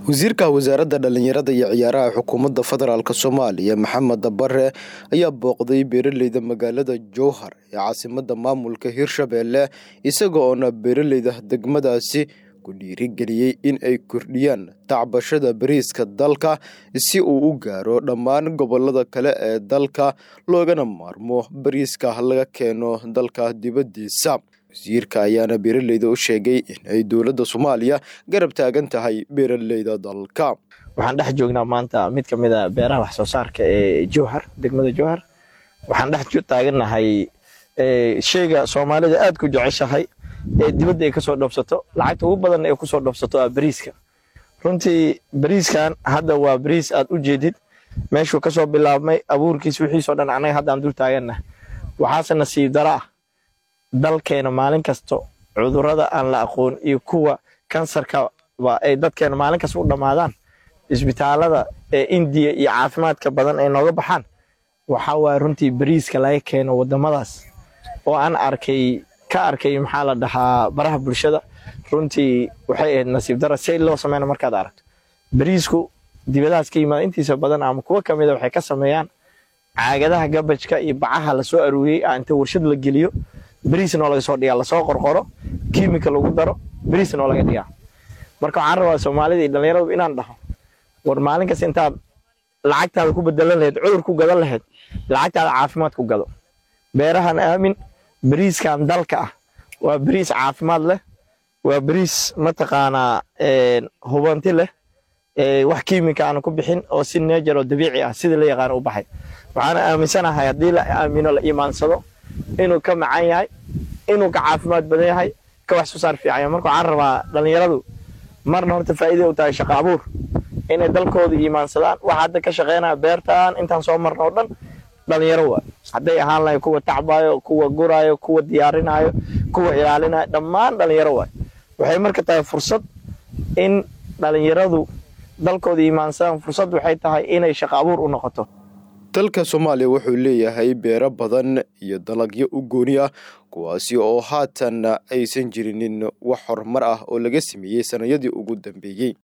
wasiirka wasaaradda dhalinyarada iyo ciyaaraha xukuumadda federaalk Soomaaliya Maxamed Bare ayaa booqday beeraleyda magaalada Jowhar ee caasimadda maamulka Hirshabelle isaga oo beeraleyda degmadaasi ku dhiirigeliyay in ay kordhiyaan tacbashada bariiska dalka si uu u gaaro dhammaan gobolada kale ee dalka loogana maarmo bariiska laga keeno dalka dibadiisa. wasiirka ayaana beeraleyda u sheegay in ay dowladda Soomaaliya garab taagan tahay beeraleyda dalka. waxaan dhex joognaa maanta mid ka mid ah beeraha wax soo saarka ee Jowhar, degmada Jowhar. waxaan dhex taaganahay sheyga Soomaalida aad ku jeceshahay ee dibadda ay ka soo dhoofsato, lacagta ugu badan ee ku soo dhoofsato bariiska. runtii bariiskan hadda waa bariis aad u jeedid meeshuu ka soo bilaabmay abuurkiis wixiisoo dhan anaga hadda aan dul taaganahay. waxaase nasiib daro ah dalkeena maalin kasto cudurrada aan la aqoon iyo kuwa kansarka ay dadkeena maalin kasta u dhamaadaan isbitaalada ee India iyo caafimaadka badan ay nooga baxaan. waxa waa runtii bariiska laga keeno wadamadaas oo aan arkay maxaa la dhahaa baraha bulshada. runtii waxay ahayd nasiib daro si loo sameeyo markaad aragto bariisku dibadaas ka yimaada intiisa badan ama kuwa kamid ah waxay ka sameeyaan caagadaha gabajka iyo bacaha la soo aruuriyay inta warshad la geliyo bariisna laga soo dhigaa, la soo qorqoro, kiimika lagu daro, bariisna laga dhigaa. marka waxaan rabaa Soomaalida iyo dhalinyaradu inaan dhaho war maalin kasta intaad lacagtaada ku bedelan lahayd cudur ku gadan lahayd lacagtaada caafimaad ku gado. beerahan aamin bariiskan dalka ah waa bariis caafimaad leh, waa bariis mataqaanaa hubanti leh, wax kiimika aan ku bixin oo si natural dabiici ah sida la yaqaan u baxay. waxaan aaminsanahay haddii la aamino la iimaansado inuu ka macaan yahay, inuu ka caafimaad badan yahay, ka wax soo saar fiican. marka waxaan rabaa dhalinyaradu marna horta faa'iido u tahay shaqo abuur inay dalkooda iimaansadaan. waxa hadda ka shaqeynaya beertaan intaan soo marno oo dhan dhalinyaro waa, hadday ahaan lahayd kuwa tacbayo, kuwa gurayo, kuwa diyaarinayo, kuwa ilaalinayo, dhammaan dhalinyaro waa. waxay marka tahay fursad in dhalinyaradu dalkooda iimaansadaan. fursad waxay tahay inay shaqo abuur u noqoto. dalka Soomaaliya wuxuu leeyahay beero badan iyo dalagyo u gooni ah kuwaasi oo haatan aysan jirinin wax horumar ah oo laga sameeyay sanadii ugu dambeeyay.